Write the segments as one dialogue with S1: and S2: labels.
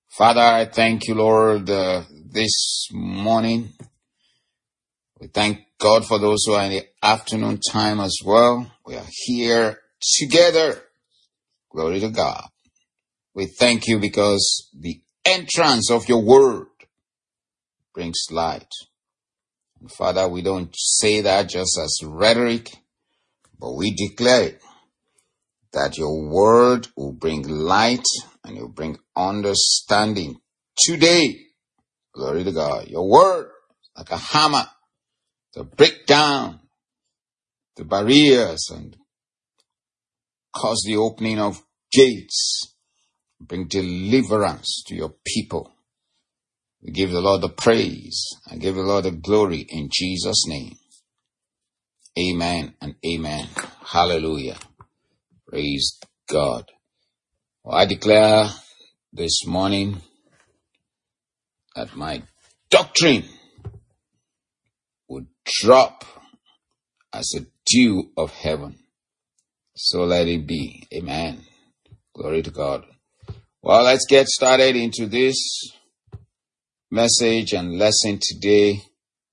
S1: Father, I thank you, Lord, this morning. We thank God for those who are in the afternoon time as well. We are here together. Glory to God. We thank you because the entrance of your word brings light. And Father, we don't say that just as rhetoric, but we declare it, that your word will bring light and will bring understanding today. Glory to God. Your word, like a hammer, to break down the barriers and cause the opening of gates, bring deliverance to your people. We give the Lord the praise and give the Lord the glory in Jesus' name. Amen and amen. Hallelujah. Praise God. Well, I declare this morning that my doctrine would drop as a dew of heaven. So let it be. Amen. Glory to God. Well, let's get started into this message and lesson today.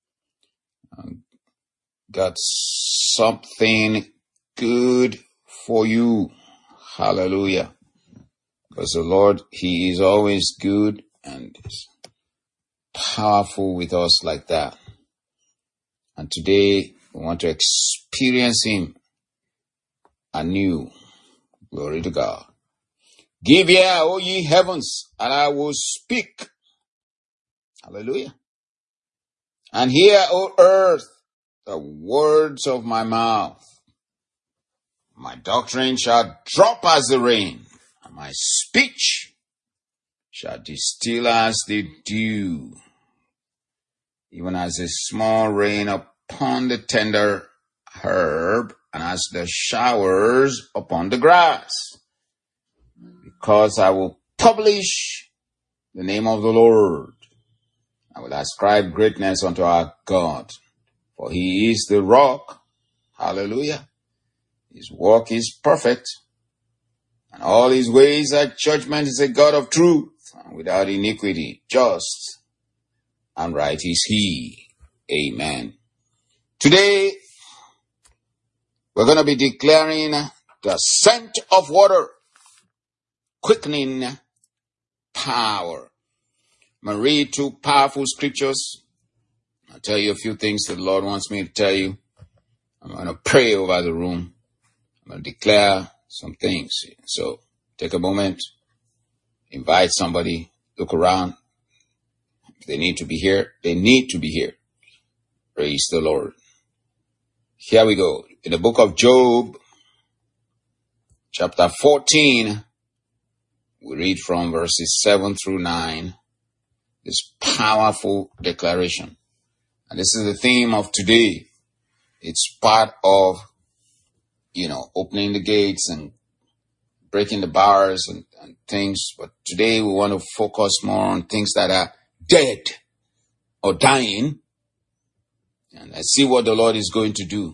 S1: Got something good for you. Hallelujah. Because the Lord, He is always good and is powerful with us like that. And today we want to experience Him anew. Glory to God. Give ear, O ye heavens, and I will speak. Hallelujah. And hear, O earth, the words of my mouth. My doctrine shall drop as the rain, and my speech shall distill as the dew, even as a small rain upon the tender herb, and as the showers upon the grass. Because I will publish the name of the Lord. I will ascribe greatness unto our God, for He is the rock. Hallelujah. His work is perfect, and all His ways are judgment. Is a God of truth, and without iniquity, just and right is He. Amen. Today, we're going to be declaring the scent of water, quickening power. I'm going to read two powerful scriptures. I'll tell you a few things that the Lord wants me to tell you. I'm going to pray over the room. I'm going to declare some things. So take a moment, invite somebody, look around. If they need to be here, they need to be here. Praise the Lord. Here we go. In the book of Job, chapter 14, we read from verses 7 through 9, this powerful declaration. And this is the theme of today. It's part of, opening the gates and breaking the bars and things. But today we want to focus more on things that are dead or dying. And let's see what the Lord is going to do.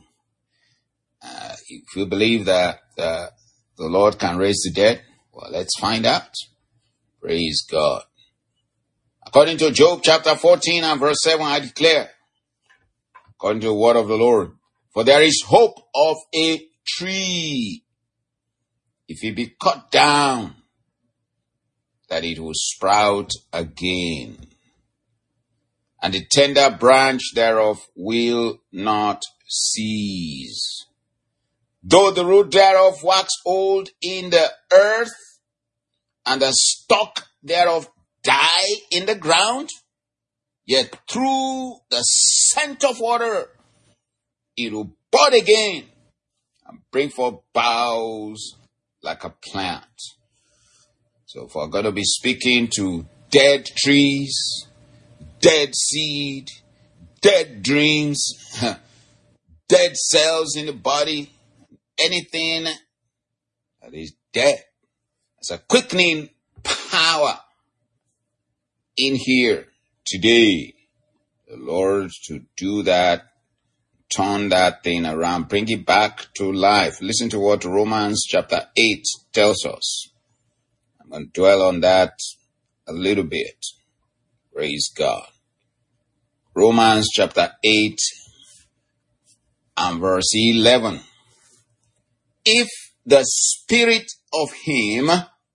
S1: If you believe that the Lord can raise the dead, well, let's find out. Praise God. According to Job chapter 14 and verse 7, I declare, according to the word of the Lord, for there is hope of a tree, if it be cut down, that it will sprout again, and the tender branch thereof will not cease. Though the root thereof wax old in the earth, and the stalk thereof die in the ground, yet through the scent of water it will bud again and bring forth boughs like a plant. So if we're going to be speaking to dead trees, dead seed, dead dreams, dead cells in the body, anything that is dead, there's a quickening power in here today. The Lord to do that, turn that thing around, bring it back to life. Listen to what Romans chapter 8 tells us. I'm going to dwell on that a little bit. Praise God. Romans chapter 8 and verse 11. If the Spirit of him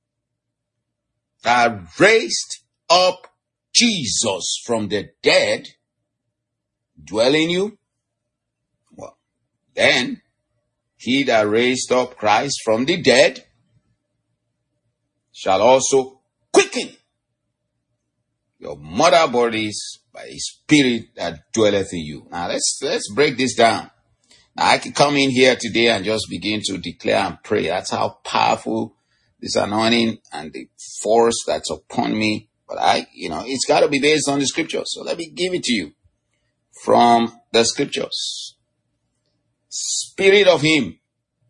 S1: that raised up Jesus from the dead dwell in you, well, then he that raised up Christ from the dead shall also quicken your mortal bodies by his Spirit that dwelleth in you. Now let's break this down. Now I can come in here today and just begin to declare and pray. That's how powerful this anointing and the force that's upon me. But it's got to be based on the scriptures. So let me give it to you from the scriptures. Spirit of him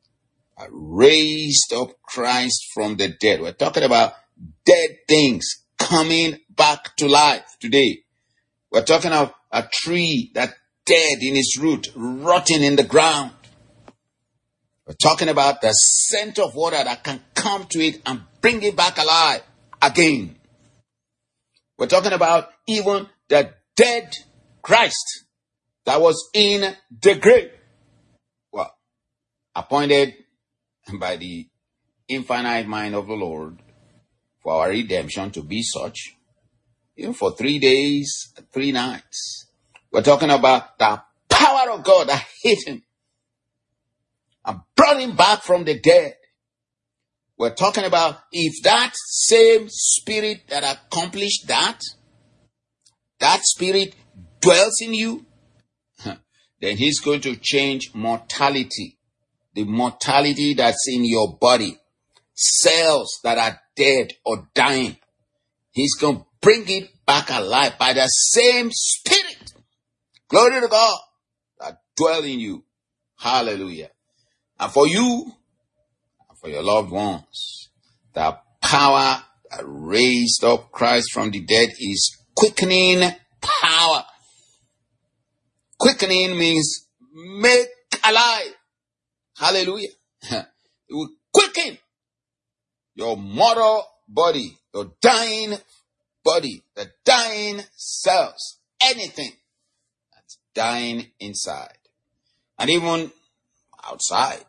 S1: raised up Christ from the dead. We're talking about dead things coming back to life today. We're talking of a tree that's dead in its root, rotting in the ground. We're talking about the scent of water that can come to it and bring it back alive again. We're talking about even the dead Christ that was in the grave. Well, appointed by the infinite mind of the Lord for our redemption to be such, even for 3 days, 3 nights. We're talking about the power of God that hit him and brought him back from the dead. We're talking about if that same Spirit that accomplished that Spirit dwells in you, then he's going to change mortality. The mortality that's in your body. Cells that are dead or dying. He's going to bring it back alive by the same Spirit. Glory to God that dwell in you. Hallelujah. And for you, and for your loved ones, the power that raised up Christ from the dead is quickening power. Quickening means make alive. Hallelujah. It will quicken your mortal body, your dying body, the dying cells, anything that's dying inside and even outside.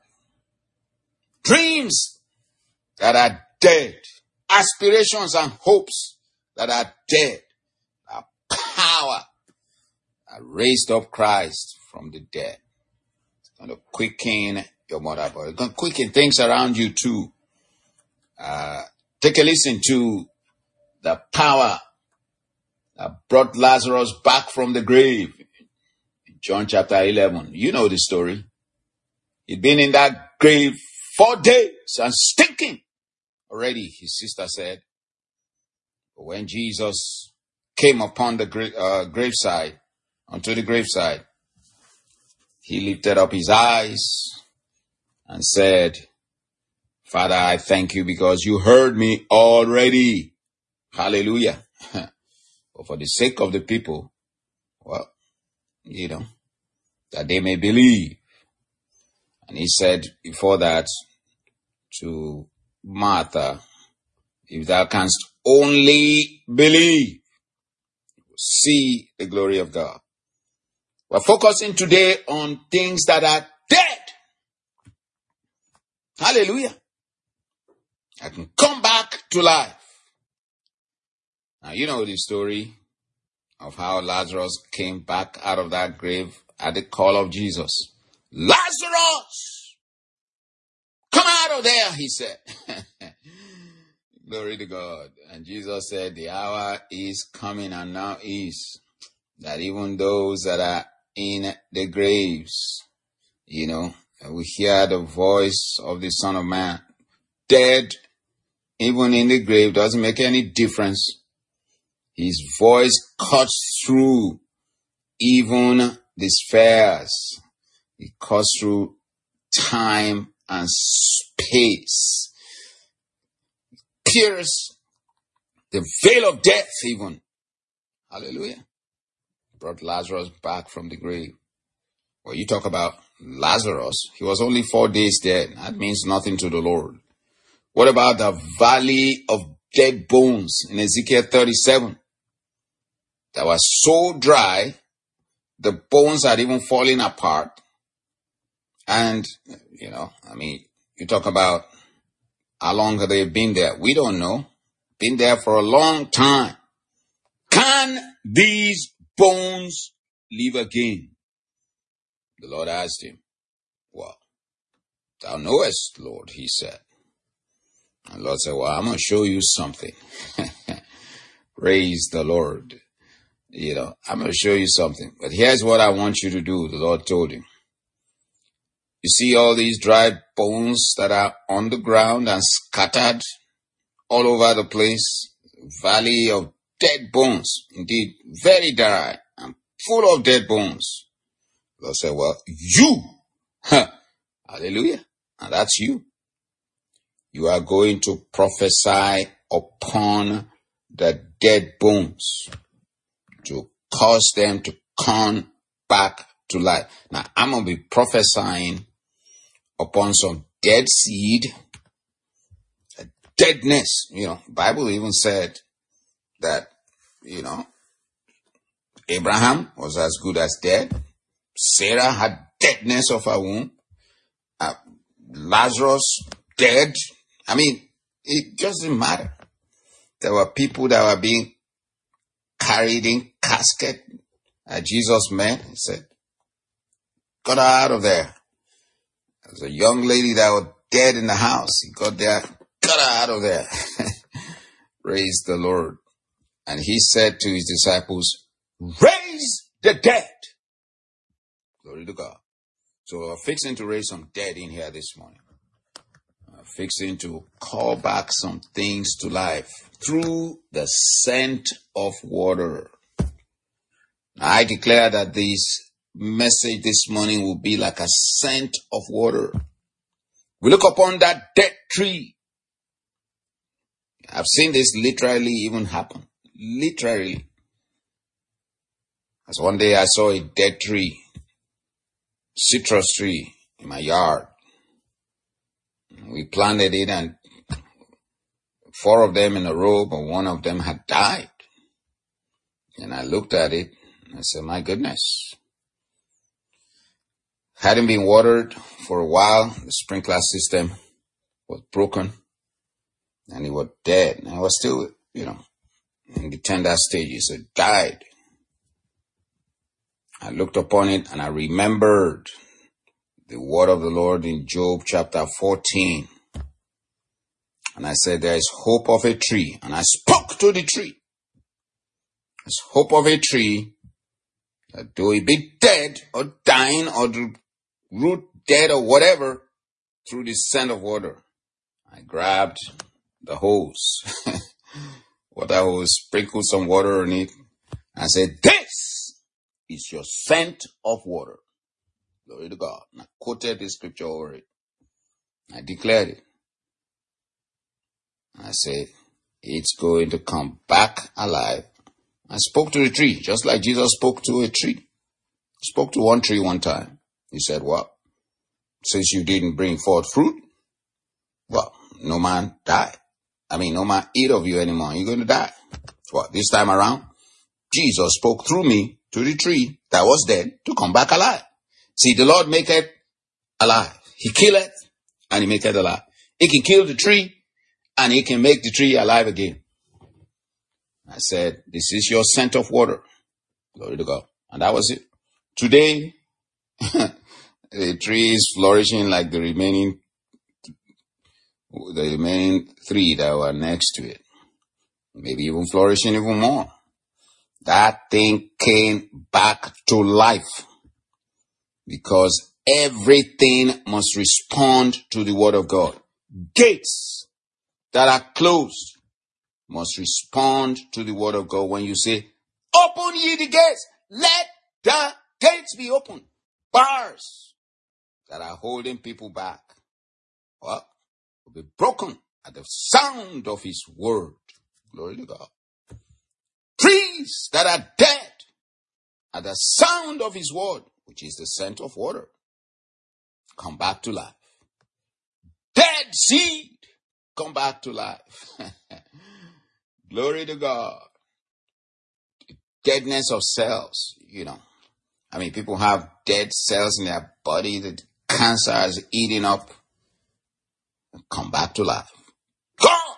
S1: Dreams that are dead, aspirations and hopes that are dead, the power that raised up Christ from the dead. It's going to quicken your mortal body. It's going to quicken things around you too. Take a listen to the power that brought Lazarus back from the grave. In John chapter 11. You know the story. He'd been in that grave 4 days and stinking already, his sister said. But when Jesus came upon the graveside, onto the graveside, he lifted up his eyes and said, Father, I thank you because you heard me already. Hallelujah. But for the sake of the people, well, that they may believe. And he said before that to Martha, if thou canst only believe, see the glory of God. We're focusing today on things that are dead. Hallelujah. I can come back to life. Now, you know the story of how Lazarus came back out of that grave at the call of Jesus. Lazarus! Come out of there, he said. Glory to God. And Jesus said, the hour is coming and now is that even those that are in the graves, we hear the voice of the Son of Man. Dead, even in the grave, doesn't make any difference. His voice cuts through even the spheres. It cuts through time and space. It pierces the veil of death even. Hallelujah. Brought Lazarus back from the grave. Well, you talk about Lazarus. He was only 4 days dead. That means nothing to the Lord. What about the valley of dead bones in Ezekiel 37 that were so dry, the bones had even fallen apart. And, you talk about how long have they been there? We don't know. Been there for a long time. Can these bones live again? The Lord asked him. Well, thou knowest, Lord, he said. And the Lord said, well, I'm going to show you something. Praise the Lord. I'm going to show you something. But here's what I want you to do, the Lord told him. You see all these dry bones that are on the ground and scattered all over the place? Valley of dead bones. Indeed, very dry and full of dead bones. The Lord said, well, you, hallelujah, and that's you. You are going to prophesy upon the dead bones to cause them to come back to life. Now, I'm going to be prophesying upon some dead seed, deadness. Bible even said that, Abraham was as good as dead. Sarah had deadness of her womb. Lazarus dead. It just didn't matter. There were people that were being carried in casket. Jesus met. He said, got her out of there. There was a young lady that was dead in the house. He got there, got her out of there. Praise the Lord. And he said to his disciples, raise the dead. Glory to God. So we're fixing to raise some dead in here this morning. We're fixing to call back some things to life through the scent of water. I declare that this message this morning will be like a scent of water. We look upon that dead tree. I've seen this literally even happen. Literally. As one day I saw a dead tree, citrus tree in my yard. We planted it and 4 of them in a row, but one of them had died. And I looked at it and I said, my goodness. Hadn't been watered for a while. The sprinkler system was broken and it was dead. And it was still, in the tender stages. It died. I looked upon it and I remembered the word of the Lord in Job chapter 14. And I said, there is hope of a tree. And I spoke to the tree. There's hope of a tree that though it be dead or dying or the root dead or whatever, through the scent of water, I grabbed the hose, water hose, sprinkled some water on it, and I said, this is your scent of water. Glory to God. And I quoted the scripture over it. I declared it. And I said, it's going to come back alive. I spoke to the tree, just like Jesus spoke to a tree. He spoke to one tree one time. He said, well, since you didn't bring forth fruit, well, no man die. No man eat of you anymore. You're going to die. Well, this time around, Jesus spoke through me to the tree that was dead to come back alive. See, the Lord maketh alive. He killeth and he maketh alive. He can kill the tree and he can make the tree alive again. I said, this is your scent of water. Glory to God. And that was it. Today, the tree is flourishing like the remaining 3 that were next to it. Maybe even flourishing even more. That thing came back to life because everything must respond to the word of God. Gates that are closed must respond to the word of God. When you say, open ye the gates, let the gates be open. Bars that are holding people back, well, will be broken at the sound of his word. Glory to God. Trees that are dead at the sound of his word, which is the scent of water, come back to life. Dead seed come back to life. Glory to God. Deadness of cells, people have dead cells in their body that cancer is eating up and come back to life. God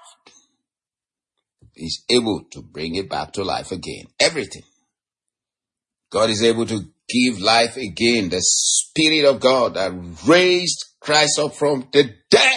S1: is able to bring it back to life again. Everything. God is able to give life again. The Spirit of God that raised Christ up from the dead.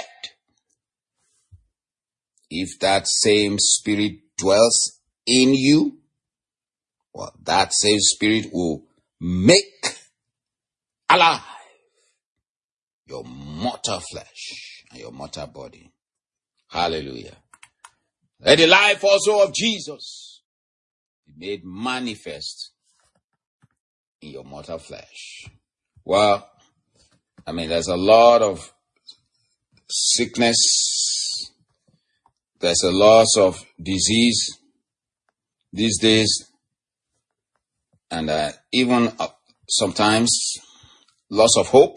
S1: If that same Spirit dwells in you, well, that same Spirit will make alive your mortal flesh and your mortal body. Hallelujah. Let the life also of Jesus be made manifest in your mortal flesh. Well, there's a lot of sickness. There's a lot of disease these days. And even sometimes loss of hope.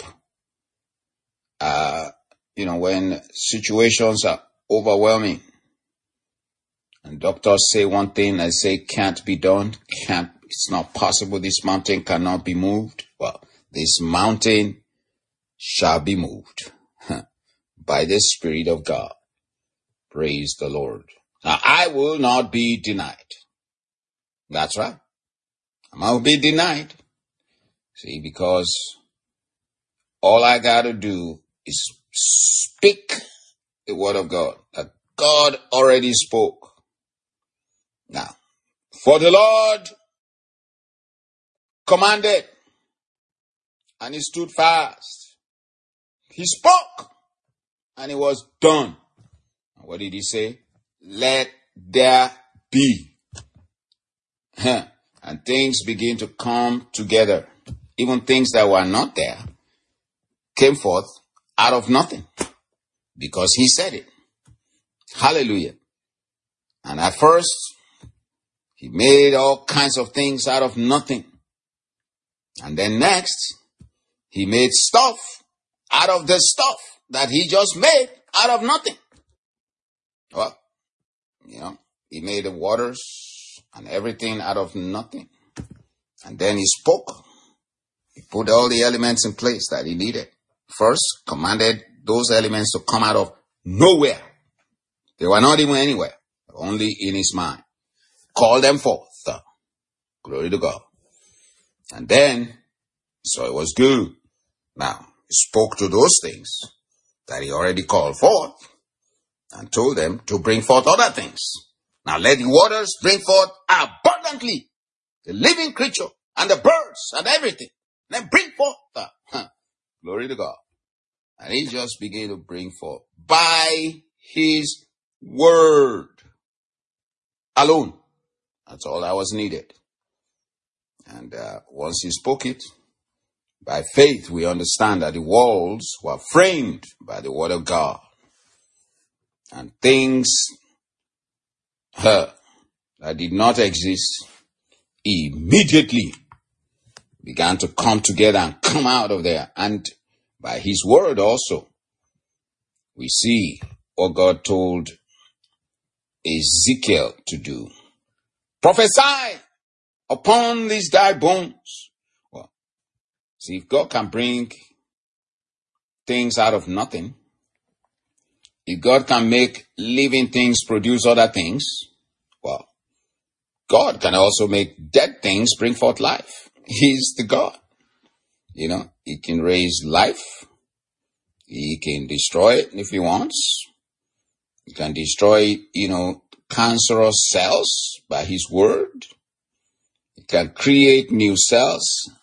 S1: When situations are overwhelming and doctors say one thing, they say can't be done, it's not possible, this mountain cannot be moved. Well, this mountain shall be moved by the Spirit of God. Praise the Lord. Now, I will not be denied. That's right. I won't be denied. See, because all I got to do is speak the word of God that God already spoke. Now, for the Lord commanded and he stood fast. He spoke and it was done. What did he say? Let there be. And things begin to come together. Even things that were not there came forth out of nothing because he said it. Hallelujah. And at first, he made all kinds of things out of nothing. And then next, he made stuff out of the stuff that he just made out of nothing. Well, he made the waters and everything out of nothing. And then he spoke. He put all the elements in place that he needed. First, commanded those elements to come out of nowhere. They were not even anywhere, only in his mind. Called them forth. Glory to God. And then, so it was good. Now, he spoke to those things that he already called forth and told them to bring forth other things. Now let the waters bring forth abundantly the living creature and the birds and everything. Then bring forth. Glory to God. And he just began to bring forth by his word alone. That's all that was needed. And once he spoke it, by faith we understand that the walls were framed by the word of God. And things that did not exist immediately began to come together and come out of there. And by his word also, we see what God told Ezekiel to do. Prophesy upon these dry bones. Well, see, if God can bring things out of nothing, if God can make living things produce other things, well, God can also make dead things bring forth life. He's the God. He can raise life. He can destroy it if he wants. He can destroy, cancerous cells by his word. He can create new cells.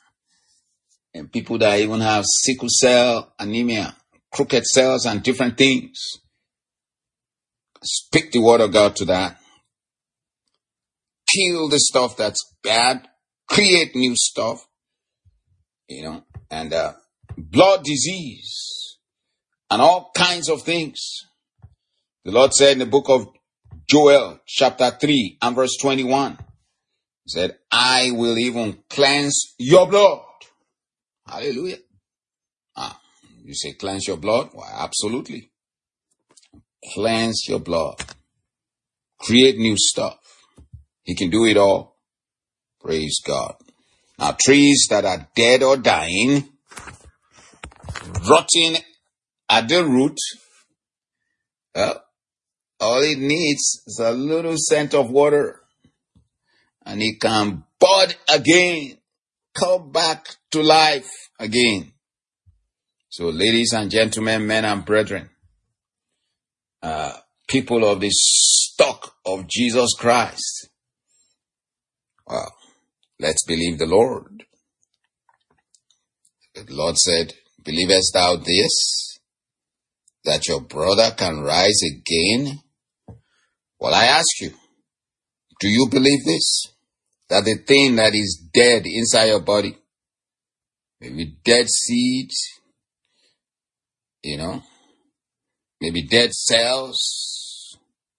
S1: And people that even have sickle cell anemia, crooked cells and different things. Speak the word of God to that. Kill the stuff that's bad. Create new stuff. And blood disease and all kinds of things. The Lord said in the book of Joel, chapter 3 and verse 21, he said, I will even cleanse your blood. Hallelujah. You say cleanse your blood? Why, absolutely. Cleanse your blood. create new stuff. He can do it all. Praise God. Now, trees that are dead or dying, rotting at the root, all it needs is a little scent of water, and it can bud again, come back to life again. So, ladies and gentlemen, men and brethren, people of the stock of Jesus Christ, well, let's believe the Lord. The Lord said, believest thou this, that your brother can rise again? Well, I ask you, do you believe this? That the thing that is dead inside your body, maybe dead seeds, maybe dead cells,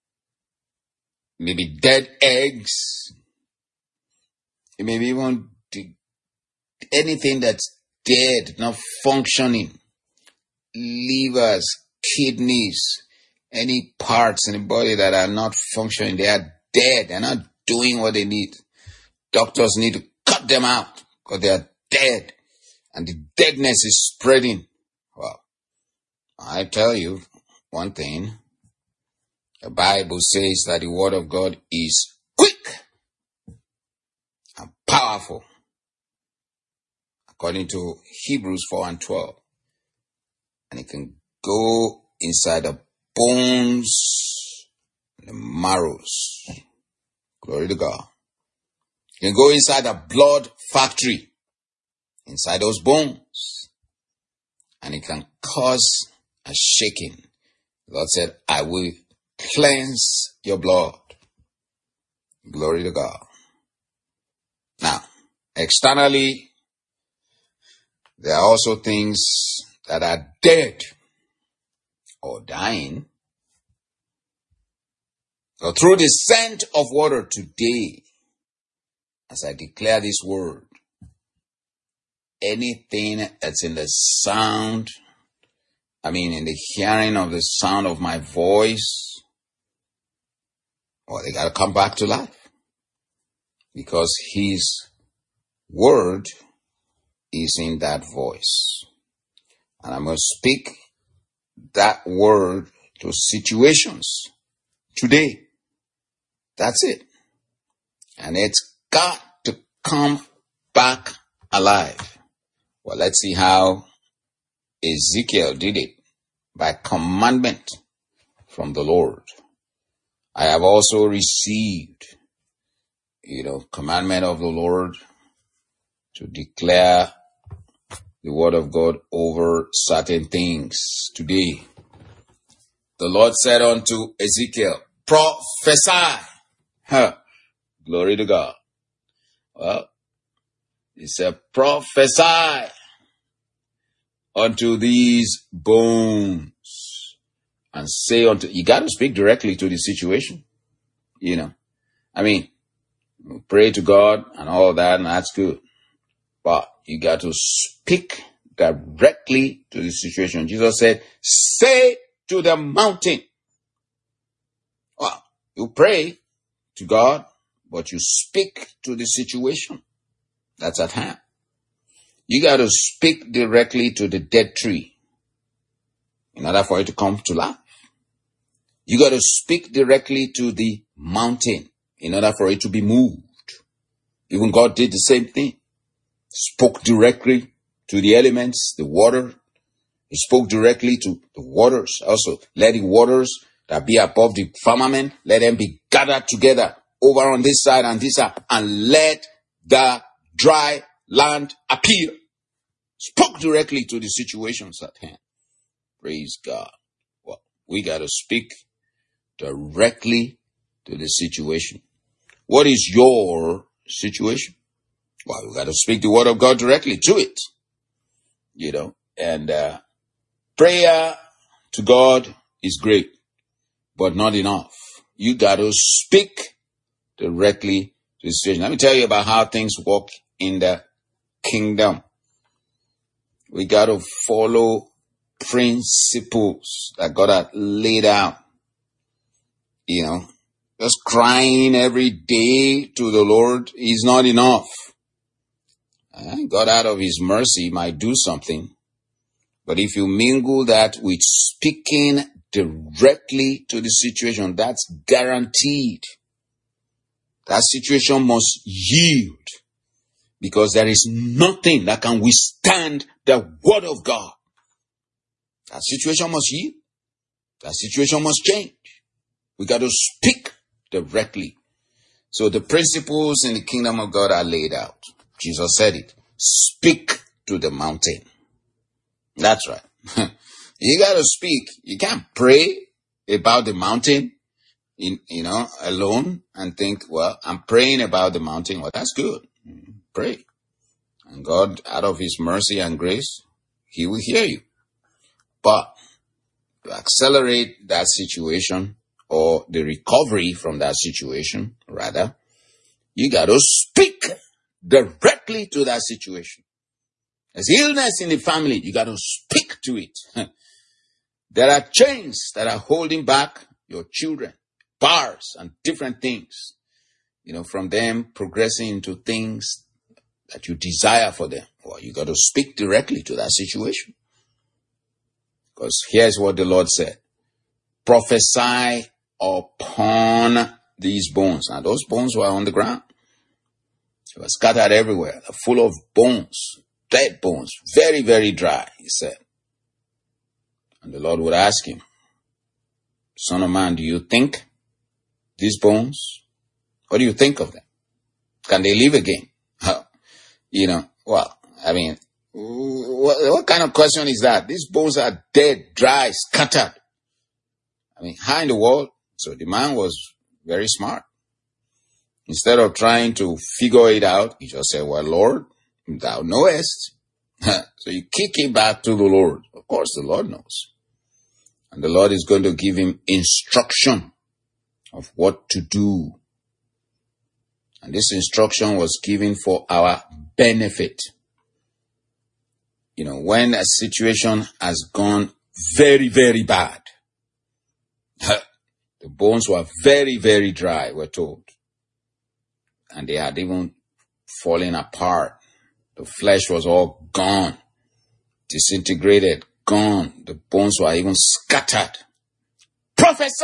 S1: maybe dead eggs, maybe even anything that's dead, not functioning, livers, kidneys, any parts in the body that are not functioning, they are dead, they're not doing what they need. Doctors need to cut them out because they are dead, and the deadness is spreading. Well, I tell you one thing, the Bible says that the word of God is quick and powerful, according to Hebrews 4:12. And it can go inside the bones, the marrows. Glory to God. It can go inside the blood factory, inside those bones. And it can cause a shaking. The Lord said, I will cleanse your blood. Glory to God. Now, externally, there are also things that are dead or dying. So through the scent of water today, as I declare this word, anything that's in the sound, in the hearing of the sound of my voice, they got to come back to life. Because His word is in that voice. And I'm going to speak that word to situations today. That's it. And it's got to come back alive. Well, let's see how Ezekiel did it by commandment from the Lord. I have also received, commandment of the Lord to declare the word of God over certain things today. The Lord said unto Ezekiel, prophesy. Glory to God. Well, He said, prophesy unto these bones, and say unto, you got to speak directly to the situation. Pray to God and all that, and that's good. But you got to speak directly to the situation. Jesus said, say to the mountain. Well, you pray to God, but you speak to the situation that's at hand. You got to speak directly to the dead tree in order for it to come to life. You got to speak directly to the mountain in order for it to be moved. Even God did the same thing. Spoke directly to the elements, the water. He spoke directly to the waters. Also, let the waters that be above the firmament, let them be gathered together over on this side and this side, and let the dry land appear. Spoke directly to the situations at hand. Praise God. Well, we got to speak directly to the situation. What is your situation? Well, we got to speak the word of God directly to it. And prayer to God is great, but not enough. You got to speak directly to the situation. Let me tell you about how things work in the kingdom. We got to follow principles that God has laid out. Just crying every day to the Lord is not enough. God, out of his mercy, might do something. But if you mingle that with speaking directly to the situation, that's guaranteed. That situation must yield, because there is nothing that can withstand the word of God. That situation must yield. That situation must change. We got to speak directly. So the principles in the kingdom of God are laid out. Jesus said it. Speak to the mountain. That's right. You got to speak. You can't pray about the mountain, alone and think, well, I'm praying about the mountain. Well, that's good. Pray. And God, out of his mercy and grace, he will hear you. But to accelerate that situation, or the recovery from that situation, rather, you got to speak directly to that situation. There's illness in the family, you got to speak to it. There are chains that are holding back your children, bars and different things, from them progressing into things that you desire for them. Well, you got to speak directly to that situation. Because here's what the Lord said. Prophesy upon these bones. Now, those bones were on the ground. They were scattered everywhere. They're full of bones, dead bones, very, very dry, he said. And the Lord would ask him, Son of man, do you think these bones, what do you think of them? Can they live again? What kind of question is that? These bones are dead, dry, scattered. How in the world? So the man was very smart. Instead of trying to figure it out, he just said, well, Lord, thou knowest. So you kick it back to the Lord. Of course, the Lord knows. And the Lord is going to give him instruction of what to do. And this instruction was given for our benefit. When a situation has gone very, very bad, the bones were very, very dry, we're told. And they had even fallen apart. The flesh was all gone, disintegrated, gone. The bones were even scattered. Prophesy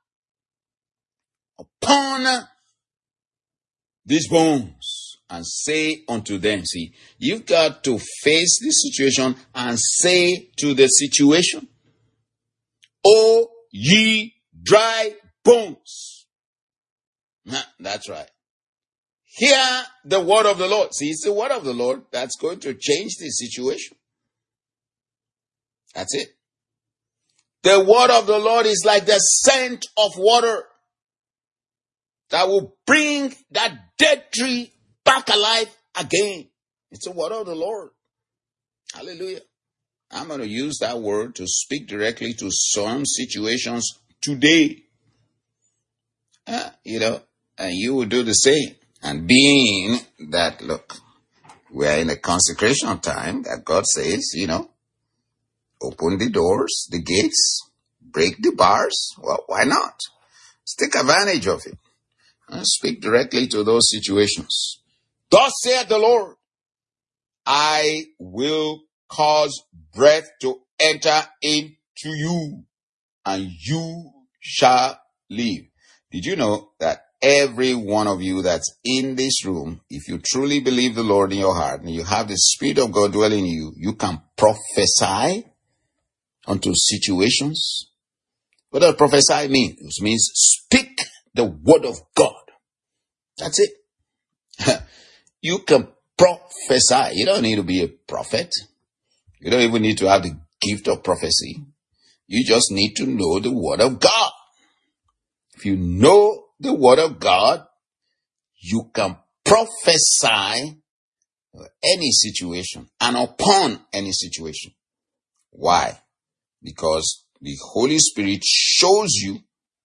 S1: upon these bones and say unto them. See, you've got to face the situation and say to the situation, O ye dry bones. That's right. Hear the word of the Lord. See, it's the word of the Lord that's going to change the situation. That's it. The word of the Lord is like the scent of water that will bring that dead tree back alive again. It's the word of the Lord. Hallelujah. I'm going to use that word to speak directly to some situations today. And you will do the same. And being that, look, we are in a consecration time that God says, open the doors, the gates, break the bars. Well, why not? Let's take advantage of it. And speak directly to those situations. Thus saith the Lord, I will cause breath to enter into you, and you shall live. Did you know that every one of you that's in this room, if you truly believe the Lord in your heart and you have the Spirit of God dwelling in you, you can prophesy unto situations? What does prophesy mean? It means speak the word of God. That's it. You can prophesy. You don't need to be a prophet. You don't even need to have the gift of prophecy. You just need to know the word of God. If you know the word of God, you can prophesy any situation and upon any situation. Why? Because the Holy Spirit shows you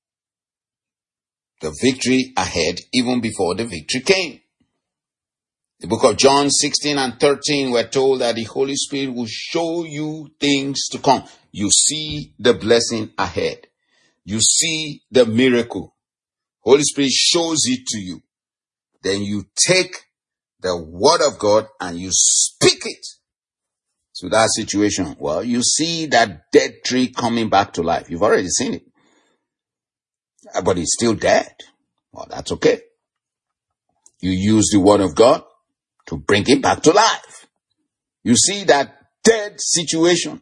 S1: the victory ahead even before the victory came. The book of John 16 and 13, we're told that the Holy Spirit will show you things to come. You see the blessing ahead. You see the miracle. Holy Spirit shows it to you. Then you take the word of God and you speak it to that situation. Well, you see that dead tree coming back to life. You've already seen it. But it's still dead. Well, that's okay. You use the word of God to bring it back to life. You see that dead situation.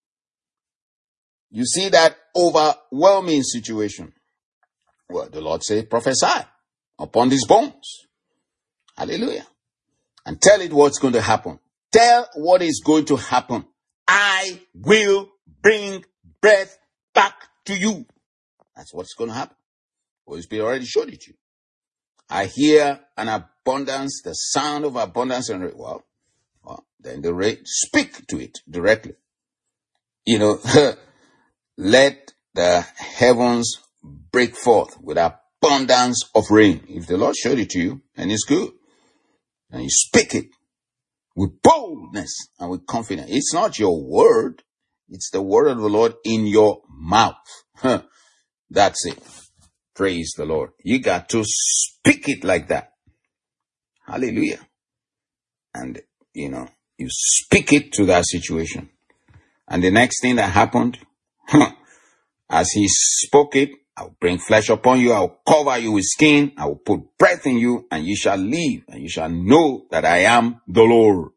S1: You see that overwhelming situation. Well, the Lord said, prophesy upon these bones. Hallelujah. And tell it what's going to happen. Tell what is going to happen. I will bring breath back to you. That's what's going to happen. Holy Spirit already showed it to you. I hear an abundance, the sound of abundance and well, then the rate, speak to it directly. Let the heavens break forth with abundance of rain. If the Lord showed it to you, and it's good, and you speak it with boldness and with confidence. It's not your word. It's the word of the Lord in your mouth. That's it. Praise the Lord. You got to speak it like that. Hallelujah. And, you speak it to that situation. And the next thing that happened, as he spoke it, I'll bring flesh upon you. I'll cover you with skin. I will put breath in you and you shall live and you shall know that I am the Lord.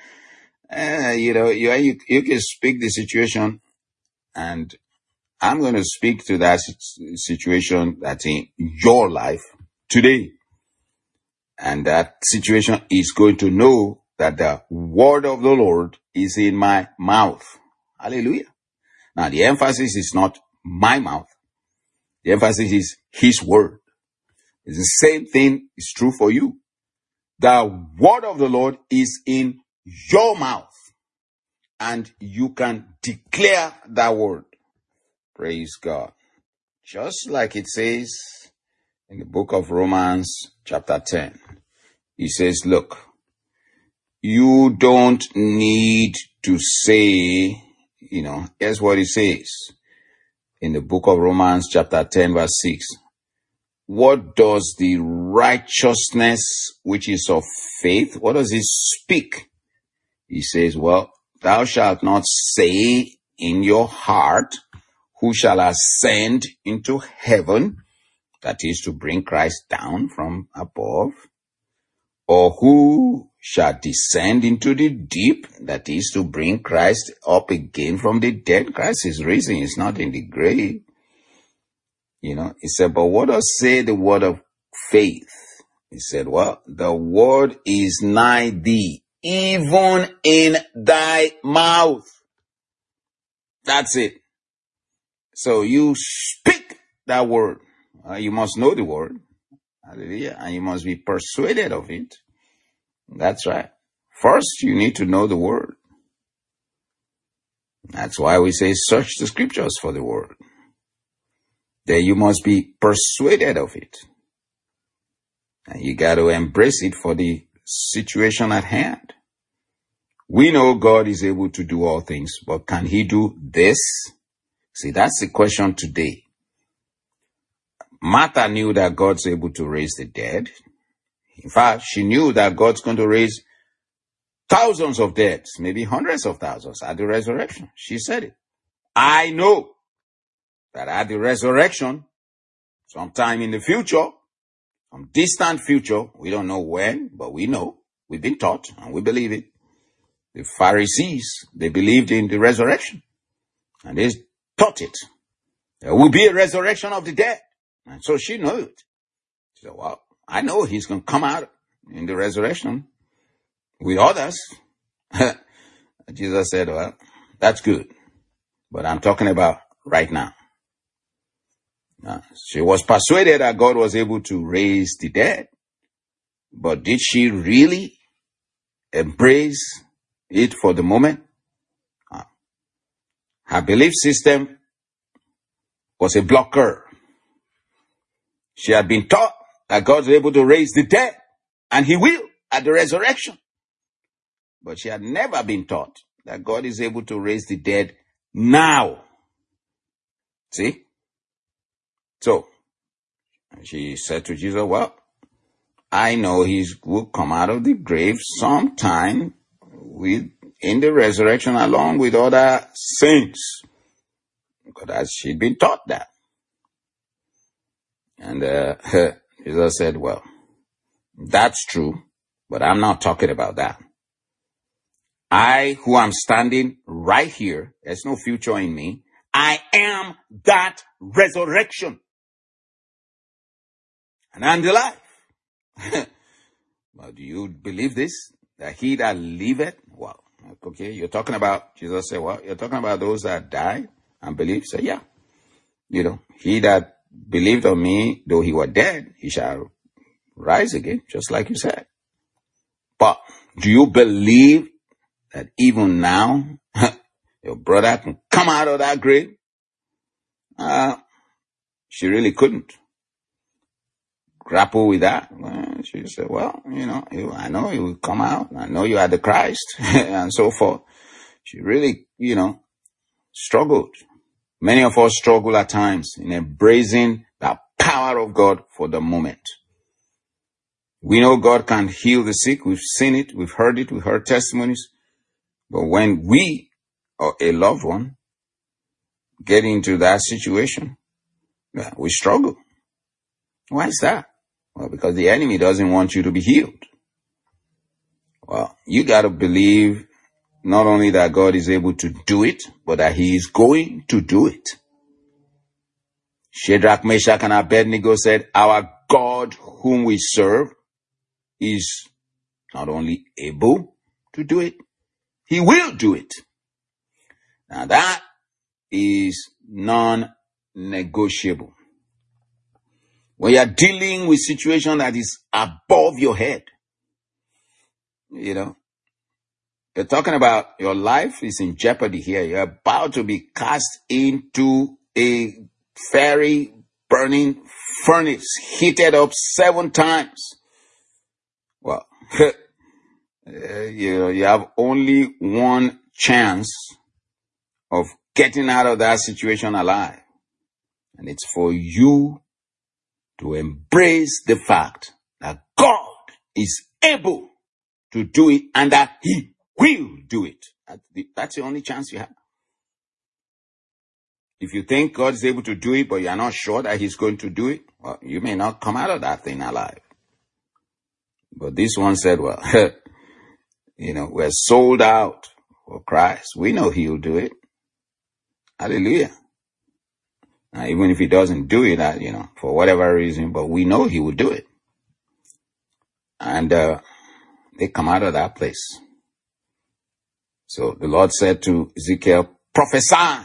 S1: You can speak the situation, and I'm going to speak to that situation that's in your life today. And that situation is going to know that the word of the Lord is in my mouth. Hallelujah. Now, the emphasis is not my mouth. The emphasis is his word. It's the same thing is true for you. The word of the Lord is in your mouth. And you can declare that word. Praise God. Just like it says in the book of Romans chapter 10. He says, look, you don't need to say, here's what it says in the book of Romans chapter 10 verse 6. What does the righteousness which is of faith, what does it speak? He says, well, thou shalt not say in your heart, who shall ascend into heaven, that is to bring Christ down from above, or who shall descend into the deep, that is to bring Christ up again from the dead. Christ is risen, he's not in the grave. He said, but what does say the word of faith? He said, well, the word is nigh thee, even in thy mouth. That's it. So you speak that word. You must know the word. Hallelujah. And you must be persuaded of it. That's right. First, you need to know the word. That's why we say search the scriptures for the word. Then you must be persuaded of it. And you got to embrace it for the situation at hand. We know God is able to do all things, but can he do this? See, that's the question today. Martha knew that God's able to raise the dead. In fact, she knew that God's going to raise thousands of dead, maybe hundreds of thousands at the resurrection. She said it. I know that at the resurrection, sometime in the future, some distant future, we don't know when, but we know, we've been taught and we believe it. The Pharisees, they believed in the resurrection and they taught it. There will be a resurrection of the dead. And so she knew it. She said, well, I know he's going to come out in the resurrection with others. Jesus said, well, that's good. But I'm talking about right now. She was persuaded that God was able to raise the dead. But did she really embrace it for the moment? Her belief system was a blocker. She had been taught that God is able to raise the dead, and he will at the resurrection. But she had never been taught that God is able to raise the dead now. See? So, She said to Jesus, well, I know he will come out of the grave sometime in the resurrection along with other saints. Because she'd been taught that. And Jesus said, well, that's true, but I'm not talking about that. I, who am standing right here, there's no future in me, I am that resurrection. And I'm the life. But do you believe this? That he that liveth, well, okay, you're talking about, Jesus said, well, you're talking about those that die and believe? Say, yeah. He that believed on me, though he were dead, he shall rise again, just like you said. But do you believe that even now, your brother can come out of that grave? She really couldn't grapple with that. She said, well, I know he will come out. I know you are the Christ and so forth. She really, struggled. Many of us struggle at times in embracing the power of God for the moment. We know God can heal the sick. We've seen it. We've heard it. We've heard testimonies. But when we or a loved one get into that situation, we struggle. Why is that? Well, because the enemy doesn't want you to be healed. Well, you got to believe not only that God is able to do it, but that he is going to do it. Shadrach, Meshach, and Abednego said, our God whom we serve is not only able to do it, he will do it. Now that is non-negotiable. When you're dealing with a situation that is above your head, you're talking about your life is in jeopardy here. You're about to be cast into a fiery burning furnace, heated up 7 times. Well, you have only one chance of getting out of that situation alive. And it's for you to embrace the fact that God is able to do it and that he will do it. That's the only chance you have. If you think God is able to do it, but you're not sure that he's going to do it, well, you may not come out of that thing alive. But this one said, well, we're sold out for Christ. We know he'll do it. Hallelujah. Now, even if he doesn't do it, for whatever reason, but we know he will do it. And they come out of that place. So the Lord said to Ezekiel, prophesy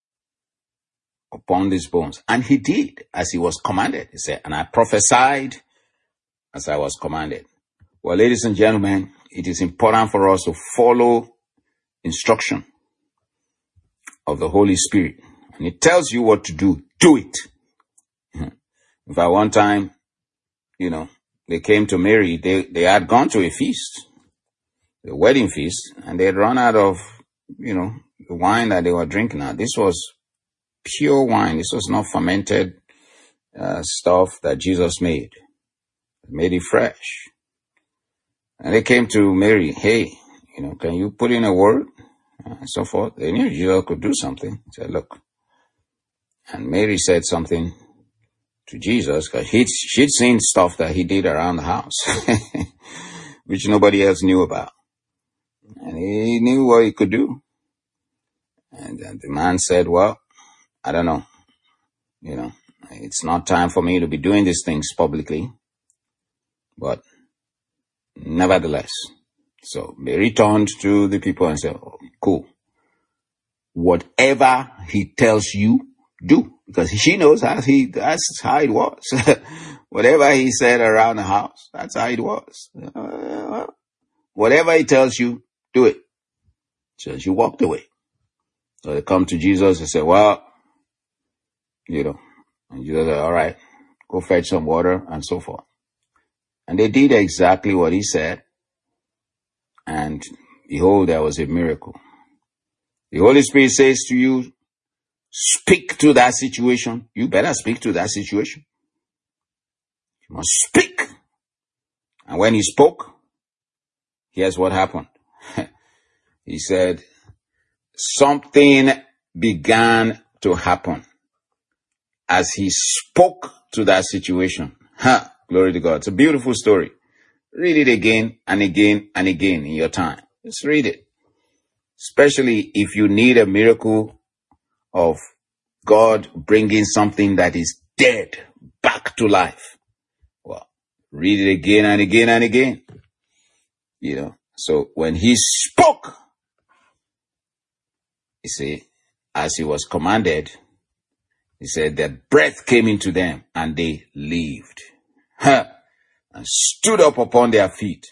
S1: upon these bones. And he did as he was commanded. He said, and I prophesied as I was commanded. Well, ladies and gentlemen, it is important for us to follow instruction of the Holy Spirit. And it tells you what to do. Do it. In fact, one time, they came to Mary. They had gone to a feast, a wedding feast, and they had run out of, the wine that they were drinking. Now, this was pure wine. This was not fermented stuff that Jesus made. He made it fresh. And they came to Mary, hey, can you put in a word? And so forth. They knew Jesus could do something. He said, look. And Mary said something to Jesus because she'd seen stuff that he did around the house, which nobody else knew about. And he knew what he could do. And then the man said, well, I don't know. It's not time for me to be doing these things publicly. But nevertheless, so Mary turned to the people and said, oh, cool. Whatever he tells you, do. Because she knows that's how it was. Whatever he said around the house, that's how it was. Whatever he tells you, do it. So she walked away. So they come to Jesus and say, well, and Jesus said, all right, go fetch some water and so forth. And they did exactly what he said. And behold, there was a miracle. The Holy Spirit says to you, speak to that situation. You better speak to that situation. You must speak. And when he spoke, here's what happened. He said, something began to happen as he spoke to that situation. Glory to God. It's a beautiful story. Read it again and again and again in your time. Just read it. Especially if you need a miracle of God bringing something that is dead back to life. Well, read it again and again and again. So when he spoke, you see, as he was commanded, he said that breath came into them and they lived. And stood up upon their feet.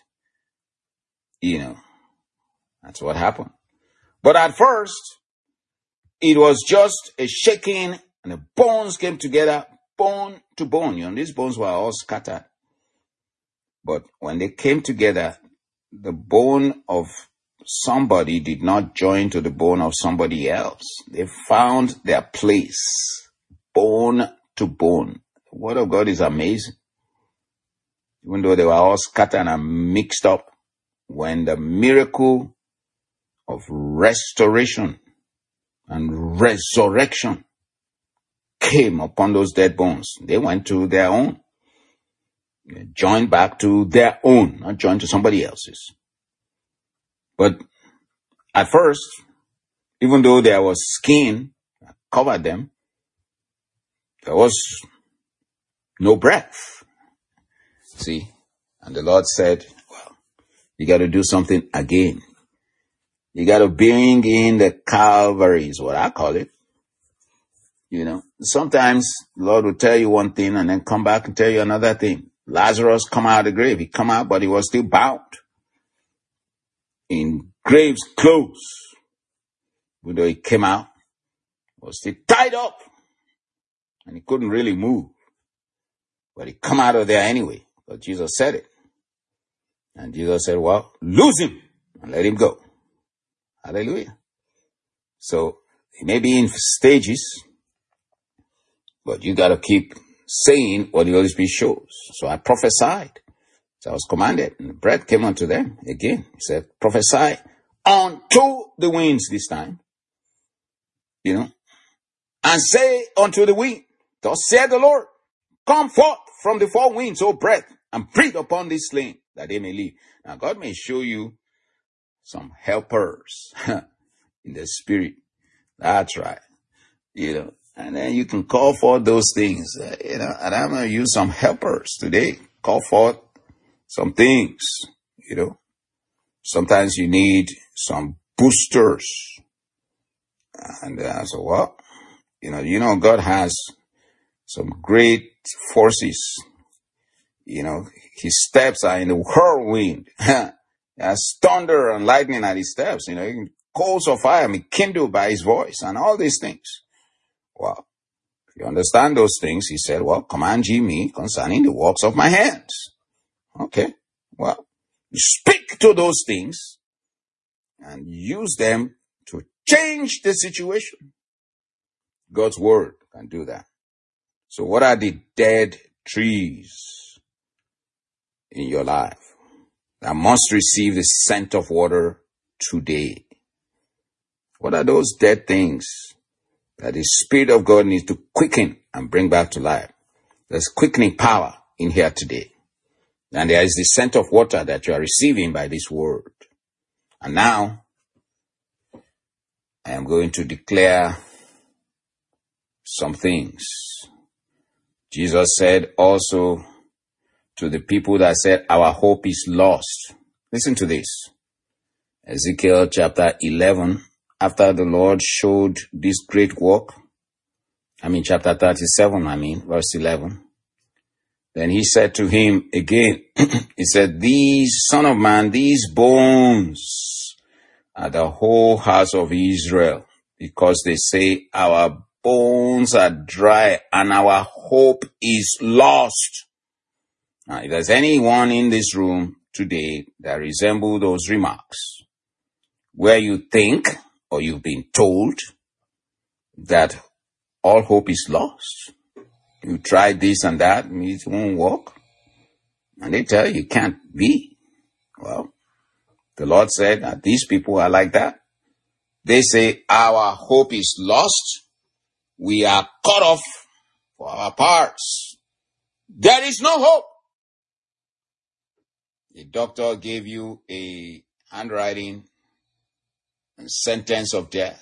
S1: That's what happened. But at first, it was just a shaking and the bones came together, bone to bone. These bones were all scattered. But when they came together, the bone of somebody did not join to the bone of somebody else. They found their place, bone to bone. The word of God is amazing. Even though they were all scattered and mixed up, when the miracle of restoration and resurrection came upon those dead bones, they went to their own. They joined back to their own, not joined to somebody else's. But at first, even though there was skin that covered them, there was no breath. See? And the Lord said, well, you got to do something again. You got to bring in the Calvary is what I call it. Sometimes the Lord will tell you one thing and then come back and tell you another thing. Lazarus come out of the grave. He come out, but he was still bound in grave's clothes. Even though he came out, he was still tied up and he couldn't really move. But he come out of there anyway. But Jesus said it. And Jesus said, well, loose him and let him go. Hallelujah. So it may be in stages, but you got to keep saying what the Holy Spirit shows. So I prophesied. So I was commanded, and the breath came unto them again. He said, prophesy unto the winds this time, and say unto the wind, thus said the Lord, come forth from the four winds, O breath, and breathe upon this slain, that they may live. Now God may show you some helpers in the spirit. That's right. And then you can call for those things, and I'm going to use some helpers today. Call for some things, Sometimes you need some boosters. And so what? God has some great forces. His steps are in the whirlwind. There's thunder and lightning at his steps. Coals of fire may kindle by his voice and all these things. Well, if you understand those things, he said, well, command ye me concerning the works of my hands. Okay. Well, speak to those things and use them to change the situation. God's word can do that. So what are the dead trees in your life that must receive the scent of water today? What are those dead things that the Spirit of God needs to quicken and bring back to life? There's quickening power in here today. And there is the scent of water that you are receiving by this word. And now, I am going to declare some things. Jesus said also to the people that said, our hope is lost. Listen to this. Ezekiel chapter 11, after the Lord showed this great work, chapter 37, verse 11. Then he said to him again, he said, these, son of man, these bones are the whole house of Israel, because they say our bones are dry and our hope is lost. Now, if there's anyone in this room today that resemble those remarks, where you think or you've been told that all hope is lost, you tried this and that, it won't work. And they tell you can't be. Well, the Lord said that these people are like that. They say our hope is lost. We are cut off for our parts. There is no hope. The doctor gave you a handwriting and sentence of death.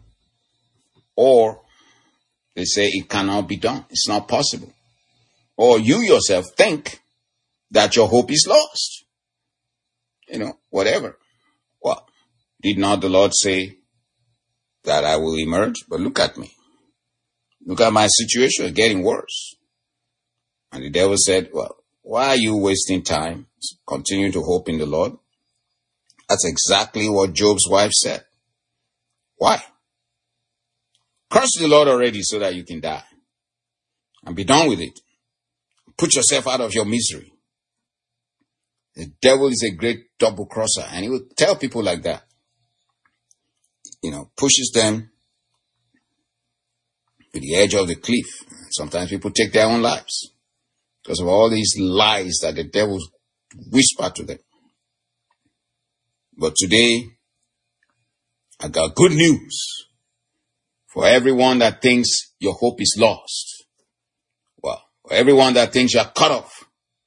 S1: Or they say it cannot be done. It's not possible. Or you yourself think that your hope is lost. Whatever. Well, did not the Lord say that I will emerge? But look at me. Look at my situation getting worse. And the devil said, well, why are you wasting time? Continue to hope in the Lord. That's exactly what Job's wife said. Why? Curse the Lord already so that you can die. And be done with it. Put yourself out of your misery. The devil is a great double crosser. And he will tell people like that. Pushes them to the edge of the cliff. Sometimes people take their own lives because of all these lies that the devil whisper to them. But today, I got good news for everyone that thinks your hope is lost. Well, for everyone that thinks you're cut off,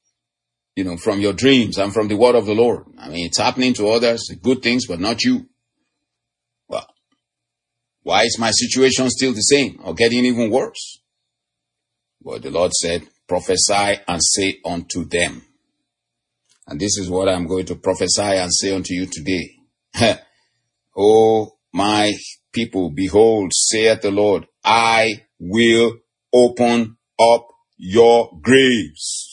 S1: from your dreams and from the word of the Lord. I mean, it's happening to others, good things, but not you. Well, why is my situation still the same or getting even worse? Well, the Lord said, prophesy and say unto them. And this is what I'm going to prophesy and say unto you today. Oh, my people, behold, saith the Lord, I will open up your graves.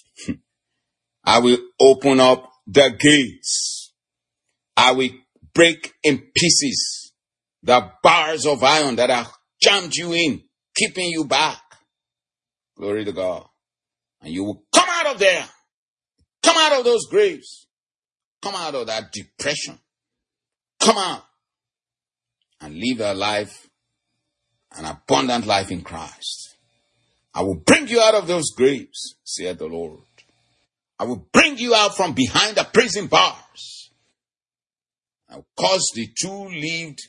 S1: I will open up the gates. I will break in pieces the bars of iron that have jammed you in, keeping you back. Glory to God. And you will come out of there. Come out of those graves. Come out of that depression. Come out and live a life, an abundant life in Christ. I will bring you out of those graves, saith the Lord. I will bring you out from behind the prison bars. I will cause the two-leaved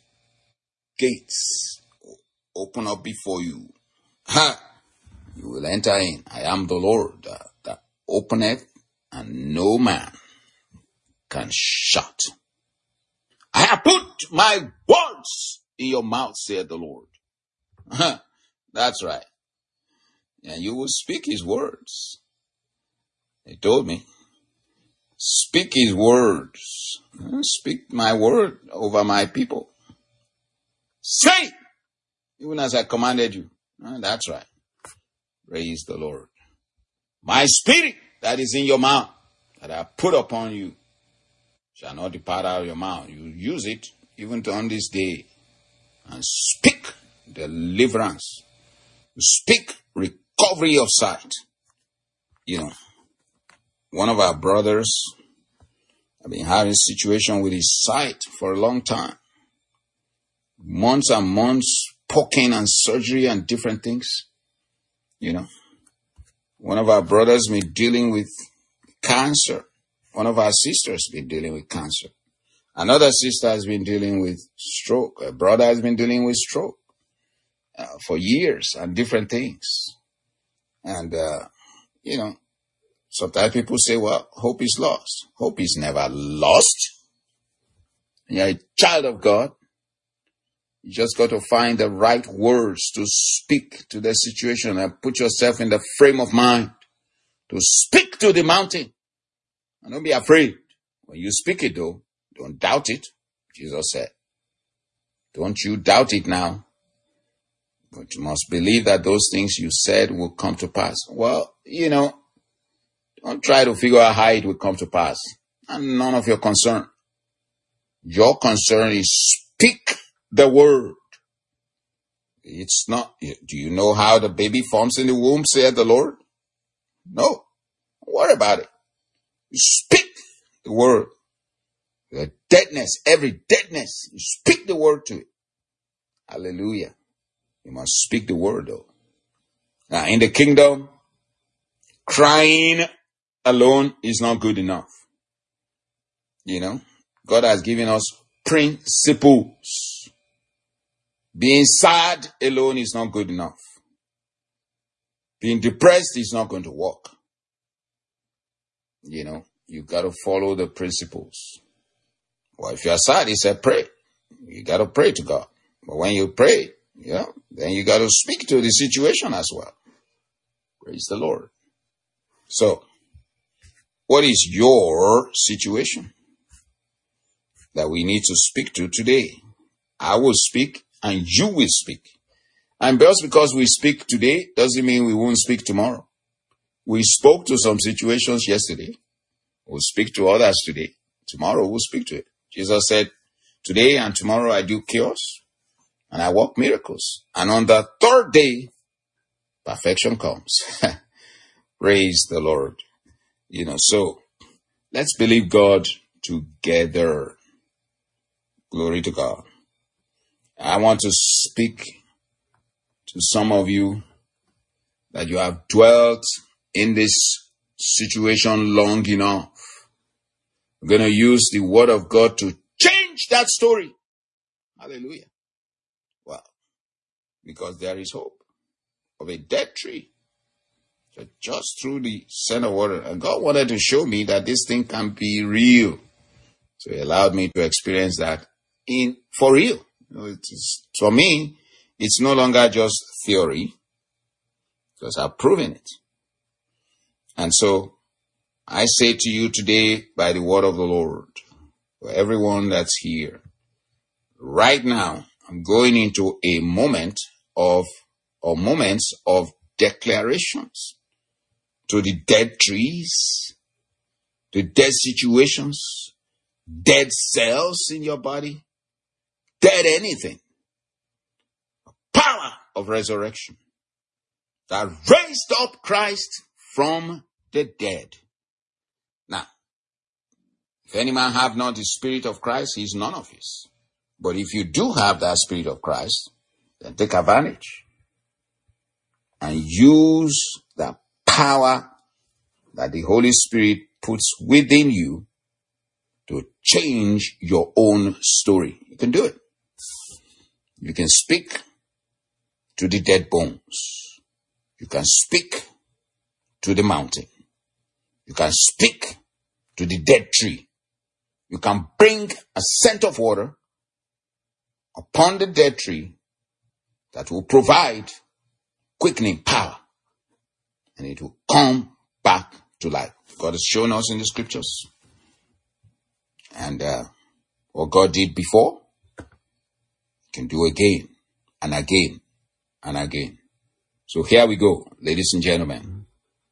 S1: gates open up before you. You will enter in. I am the Lord that openeth, and no man can shut. I have put my words in your mouth, saith the Lord. That's right. And you will speak his words. He told me, speak his words. Speak my word over my people. Say, even as I commanded you. That's right. Praise the Lord. My spirit that is in your mouth, that I put upon you, shall not depart out of your mouth. You use it even to on this day and speak deliverance. Speak recovery of sight. One of our brothers, I've been having a situation with his sight for a long time. Months and months, poking and surgery and different things. One of our brothers been dealing with cancer. One of our sisters been dealing with cancer. Another sister has been dealing with stroke. A brother has been dealing with stroke for years and different things. And, sometimes people say, well, hope is lost. Hope is never lost. You're a child of God. You just got to find the right words to speak to the situation and put yourself in the frame of mind to speak to the mountain. And don't be afraid. When you speak it though, don't doubt it. Jesus said, don't you doubt it now. But you must believe that those things you said will come to pass. Well, don't try to figure out how it will come to pass. And none of your concern. Your concern is speak the word. It's not, do you know how the baby forms in the womb, said the Lord? No. Don't worry about it. You speak the word. The deadness, every deadness, you speak the word to it. Hallelujah. You must speak the word though. Now in the kingdom, crying alone is not good enough. God has given us principles. Being sad alone is not good enough. Being depressed is not going to work. You got to follow the principles. Well, if you're sad, he said pray. You got to pray to God. But when you pray, then you got to speak to the situation as well. Praise the Lord. So, what is your situation that we need to speak to today? I will speak and you will speak. And just because we speak today doesn't mean we won't speak tomorrow. We spoke to some situations yesterday. We'll speak to others today. Tomorrow we'll speak to it. Jesus said, today and tomorrow I do cures and I work miracles. And on the third day, perfection comes. Praise the Lord. So let's believe God together. Glory to God. I want to speak to some of you that you have dwelt in this situation long enough. I'm going to use the word of God to change that story. Hallelujah. Well, because there is hope of a dead tree. So just through the scent of water. And God wanted to show me that this thing can be real. So he allowed me to experience that for real. For me, it's no longer just theory, because I've proven it. And so I say to you today by the word of the Lord, for everyone that's here, right now, I'm going into a moments of declarations to the dead trees, to dead situations, dead cells in your body, dead anything. Power of resurrection that raised up Christ from the dead. Now, if any man have not the Spirit of Christ, he is none of his. But if you do have that Spirit of Christ, then take advantage and use the power that the Holy Spirit puts within you to change your own story. You can do it. You can speak to the dead bones. You can speak to the mountain. You can speak to the dead tree. You can bring a scent of water upon the dead tree that will provide quickening power, and it will come back to life. God has shown us in the scriptures. And what God did before, He can do again and again and again. So here we go, ladies and gentlemen.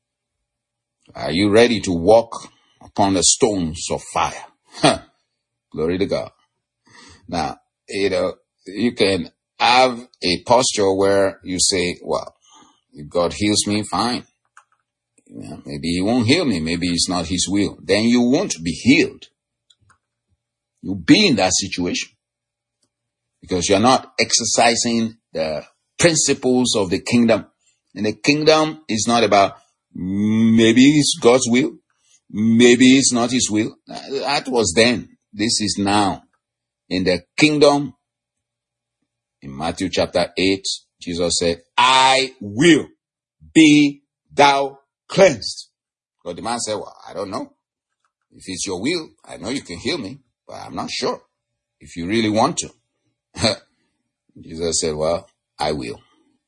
S1: Are you ready to walk upon the stones of fire? Glory to God. Now, you can have a posture where you say, well, if God heals me, fine. Maybe He won't heal me. Maybe it's not His will. Then you won't be healed. You'll be in that situation because you're not exercising the principles of the kingdom. And the kingdom is not about maybe it's God's will, maybe it's not His will. That was then. This is now. In the kingdom, in Matthew chapter 8, Jesus said, I will be thou cleansed. But the man said, well, I don't know. If it's your will, I know you can heal me, but I'm not sure if you really want to. Jesus said, well, I will.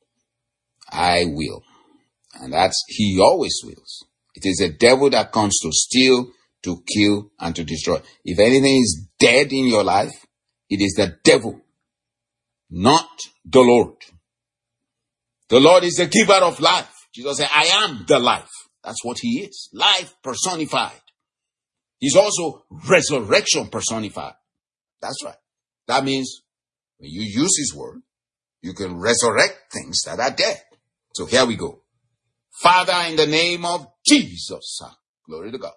S1: I will. And that's, He always wills. It is the devil that comes to steal, to kill, and to destroy. If anything is dead in your life, it is the devil, not the Lord. The Lord is the giver of life. Jesus said, I am the life. That's what He is. Life personified. He's also resurrection personified. That's right. That means when you use His word, you can resurrect things that are dead. So here we go. Father, in the name of Jesus, glory to God,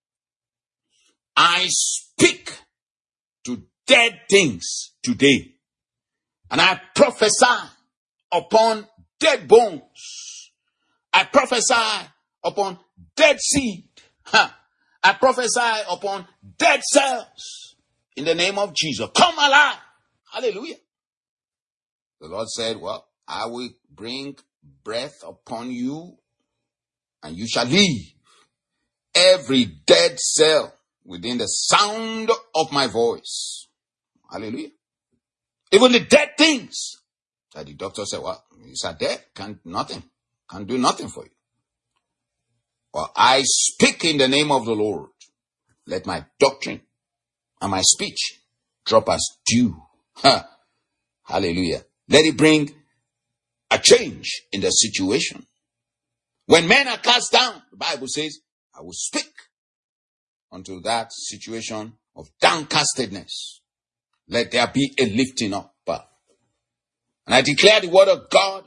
S1: I speak to dead things today. And I prophesy upon dead bones. I prophesy upon dead seed. I prophesy upon dead cells in the name of Jesus. Come alive. Hallelujah. The Lord said, well, I will bring breath upon you and you shall live. Every dead cell within the sound of my voice. Hallelujah. Even the dead things that the doctor said, well, these are dead. Can't do nothing for you. Well, I speak in the name of the Lord. Let my doctrine and my speech drop as dew. Hallelujah. Let it bring a change in the situation. When men are cast down, the Bible says, I will speak unto that situation of downcastedness. Let there be a lifting up. And I declare the word of God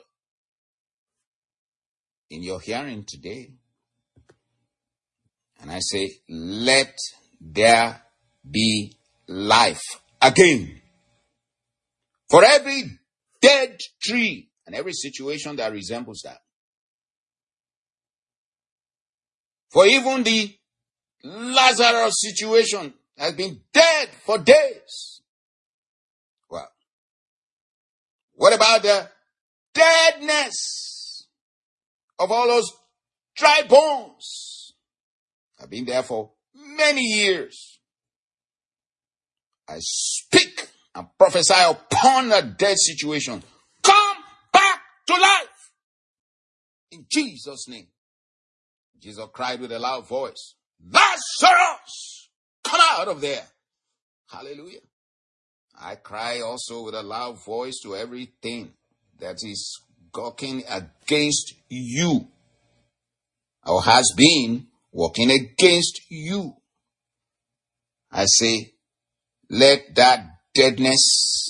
S1: in your hearing today. And I say, let there be life again. For every dead tree and every situation that resembles that. For even the Lazarus situation has been dead for days. Well, what about the deadness of all those dry bones? I've been there for many years. I speak and prophesy upon a dead situation. Come back to life. In Jesus' name. Jesus cried with a loud voice, Lazarus, come out of there. Hallelujah. I cry also with a loud voice to everything that is gawking against you or has been working against you. I say, let that deadness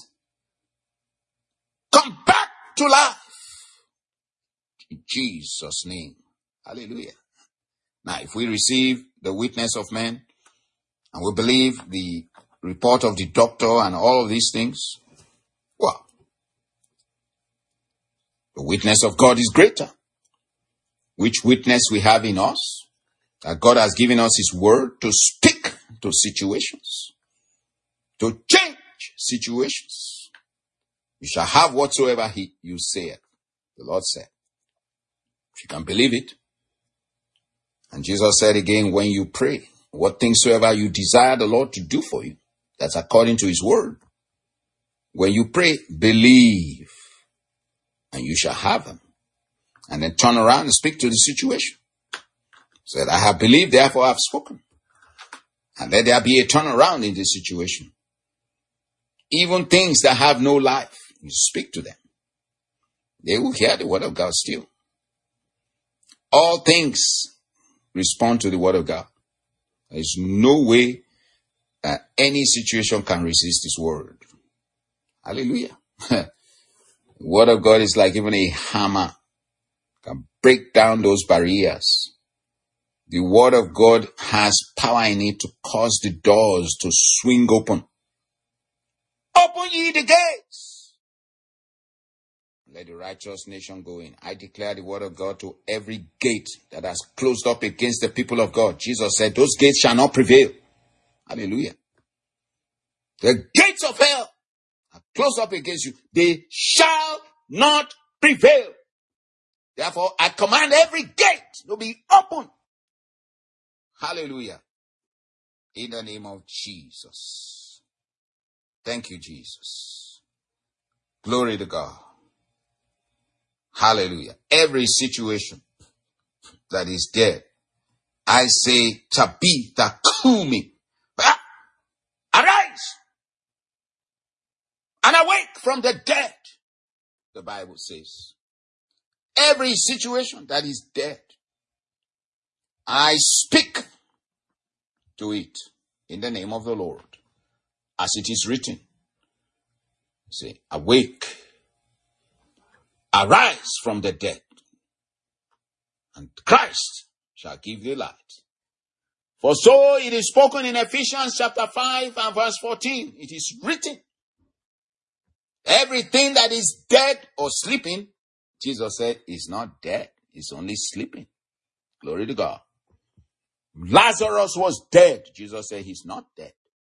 S1: come back to life. In Jesus' name. Hallelujah. Now, if we receive the witness of men and we believe the report of the doctor and all of these things, well, the witness of God is greater. Which witness we have in us? That God has given us his word to speak to situations, to change situations. You shall have whatsoever you say, the Lord said. If you can believe it. And Jesus said again, when you pray, what things soever you desire the Lord to do for you, that's according to his word. When you pray, believe, and you shall have them. And then turn around and speak to the situation. Said, I have believed, therefore I have spoken. And let there be a turnaround in this situation. Even things that have no life, you speak to them. They will hear the word of God still. All things respond to the word of God. There is no way that any situation can resist his word. Hallelujah. The word of God is like even a hammer. Can break down those barriers. The word of God has power in it to cause the doors to swing open. Open ye the gates. Let the righteous nation go in. I declare the word of God to every gate that has closed up against the people of God. Jesus said, those gates shall not prevail. Hallelujah. The gates of hell are closed up against you. They shall not prevail. Therefore, I command every gate to be open. Hallelujah. In the name of Jesus. Thank you, Jesus. Glory to God. Hallelujah. Every situation that is dead, I say, Tabitha, Kumi, arise and awake from the dead. The Bible says, every situation that is dead, I speak to it in the name of the Lord. As it is written, say, awake, arise from the dead, and Christ shall give thee light. For so it is spoken in Ephesians chapter 5 and verse 14. It is written, everything that is dead or sleeping, Jesus said, is not dead. It's only sleeping. Glory to God. Lazarus was dead. Jesus said he's not dead.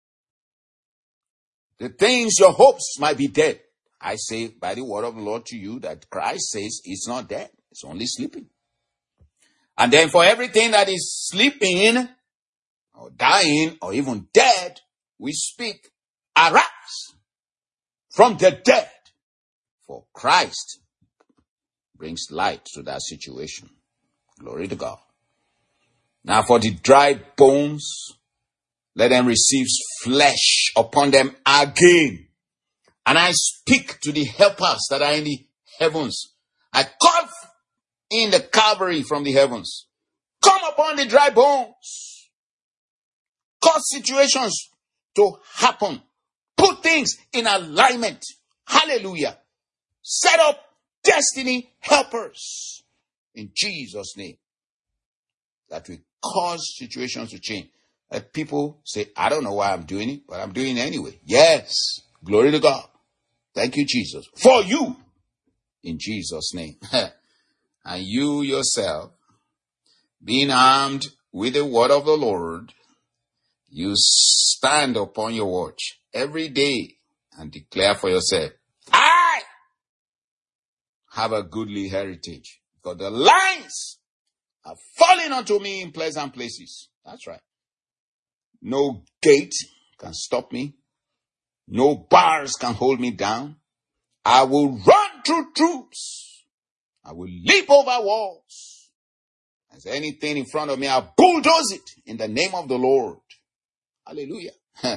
S1: The things your hopes might be dead. I say by the word of the Lord to you that Christ says it's not dead. It's only sleeping. And then for everything that is sleeping or dying or even dead, we speak, arise from the dead. For Christ brings light to that situation. Glory to God. Now for the dry bones, let them receive flesh upon them again. And I speak to the helpers that are in the heavens. I call in the Calvary from the heavens. Come upon the dry bones. Cause situations to happen. Put things in alignment. Hallelujah. Set up destiny helpers in Jesus' name. That will cause situations to change. People say, I don't know why I'm doing it, but I'm doing it anyway. Yes. Glory to God. Thank you, Jesus. For you. In Jesus' name. And you yourself, being armed with the word of the Lord, you stand upon your watch every day and declare for yourself, I have a goodly heritage. Because the lines are falling unto me in pleasant places. That's right. No gate can stop me. No bars can hold me down. I will run through troops. I will leap over walls. As anything in front of me, I'll bulldoze it in the name of the Lord. Hallelujah.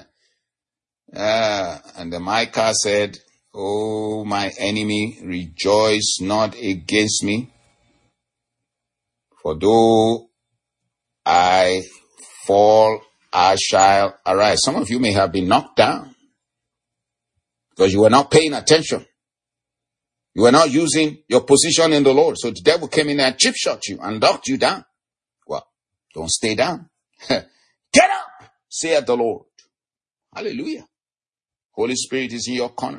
S1: And the Micah said, oh, my enemy, rejoice not against me. For though I fall, I shall arise. Some of you may have been knocked down because you were not paying attention. You were not using your position in the Lord. So the devil came in and chip shot you and knocked you down. Well, don't stay down. Get up, saith the Lord. Hallelujah. Holy Spirit is in your corner.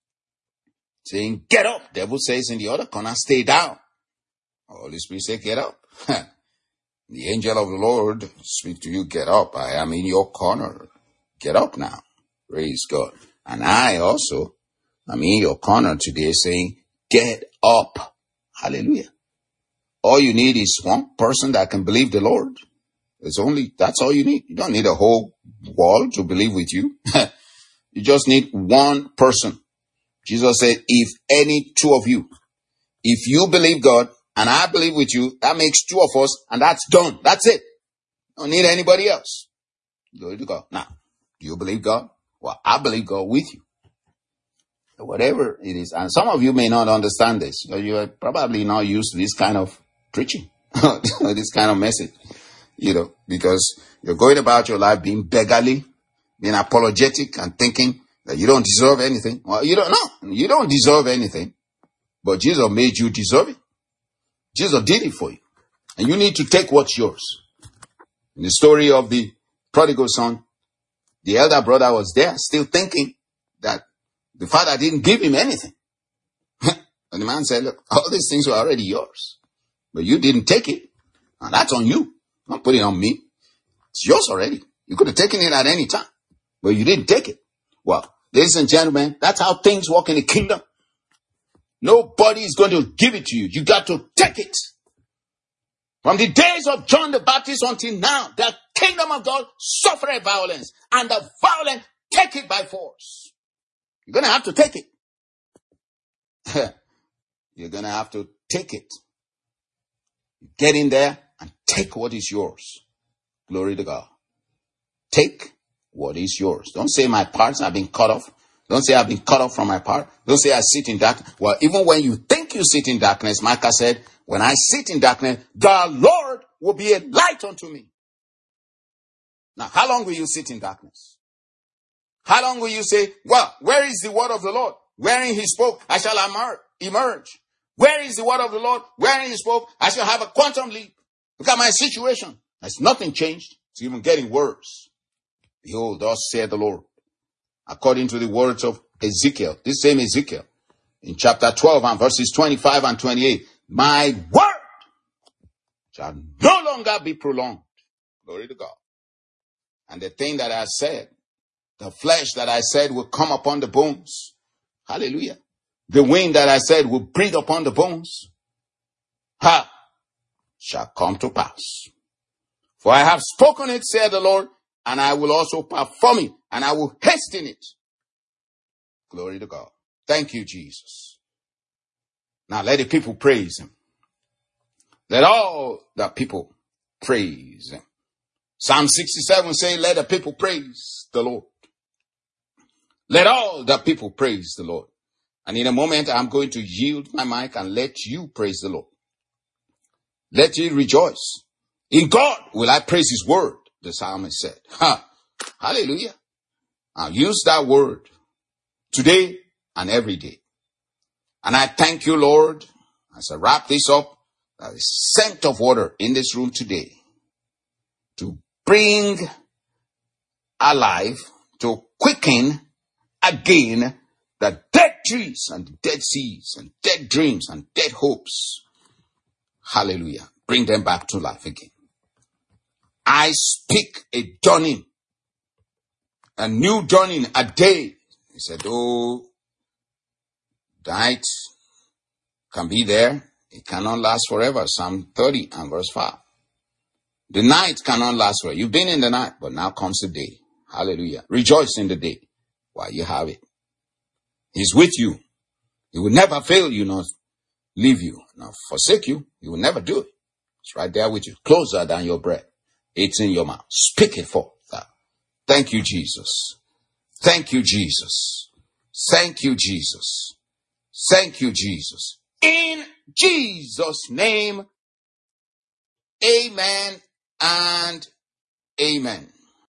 S1: Saying, get up. Devil says in the other corner, stay down. Holy Spirit says, get up. The angel of the Lord speak to you, get up. I am in your corner. Get up now. Praise God. And I also am in your corner today saying, get up. Hallelujah. All you need is one person that can believe the Lord. That's all you need. You don't need a whole world to believe with you. You just need one person. Jesus said, if any two of you, if you believe God and I believe with you, that makes two of us and that's done. That's it. Don't need anybody else. Glory to God. Now, do you believe God? Well, I believe God with you. Whatever it is. And some of you may not understand this. You are probably not used to this kind of preaching, this kind of message, because you're going about your life being beggarly, being apologetic and thinking that you don't deserve anything. Well, you don't deserve anything, but Jesus made you deserve it. Jesus did it for you. And you need to take what's yours. In the story of the prodigal son, the elder brother was there still thinking that the father didn't give him anything. And the man said, look, all these things were already yours, but you didn't take it. And that's on you. Don't put it on me. It's yours already. You could have taken it at any time, but you didn't take it. Well, ladies and gentlemen, that's how things work in the kingdom. Nobody is going to give it to you. You got to take it. From the days of John the Baptist until now, the kingdom of God suffered violence, and the violent take it by force. You're going to have to take it. You're going to have to take it. Get in there and take what is yours. Glory to God. Take what is yours. Don't say my parts have been cut off. Don't say I've been cut off from my part. Don't say I sit in darkness. Well, even when you think you sit in darkness, Micah said, when I sit in darkness, the Lord will be a light unto me. Now, how long will you sit in darkness? How long will you say, well, where is the word of the Lord? Wherein he spoke, I shall emerge. Where is the word of the Lord? Wherein he spoke, I shall have a quantum leap. Look at my situation. There's nothing changed. It's even getting worse. Behold, thus saith the Lord. According to the words of Ezekiel, this same Ezekiel, in chapter 12 and verses 25 and 28, my word shall no longer be prolonged. Glory to God. And the thing that I said, the flesh that I said will come upon the bones. Hallelujah. The wind that I said will breathe upon the bones. Shall come to pass. For I have spoken it, said the Lord, and I will also perform it, and I will hasten it. Glory to God. Thank you, Jesus. Now let the people praise him. Let all the people praise him. Psalm 67 says, let the people praise the Lord. Let all the people praise the Lord. And in a moment, I'm going to yield my mic and let you praise the Lord. Let you rejoice. In God will I praise his word, the psalmist said. Hallelujah. I'll use that word today and every day. And I thank you, Lord, as I wrap this up, that the scent of water in this room today to bring alive, to quicken again the dead trees and dead seeds and dead dreams and dead hopes. Hallelujah. Bring them back to life again. I speak a dawning, a new dawning, a day. He said, oh, night can be there. It cannot last forever. Psalm 30 and verse 5. The night cannot last forever. You've been in the night, but now comes the day. Hallelujah. Rejoice in the day while you have it. He's with you. He will never fail you, nor leave you, nor forsake you. He will never do it. It's right there with you. Closer than your breath. It's in your mouth. Speak it forth. Thank you, Jesus. Thank you, Jesus. Thank you, Jesus. Thank you, Jesus. In Jesus' name, amen and amen.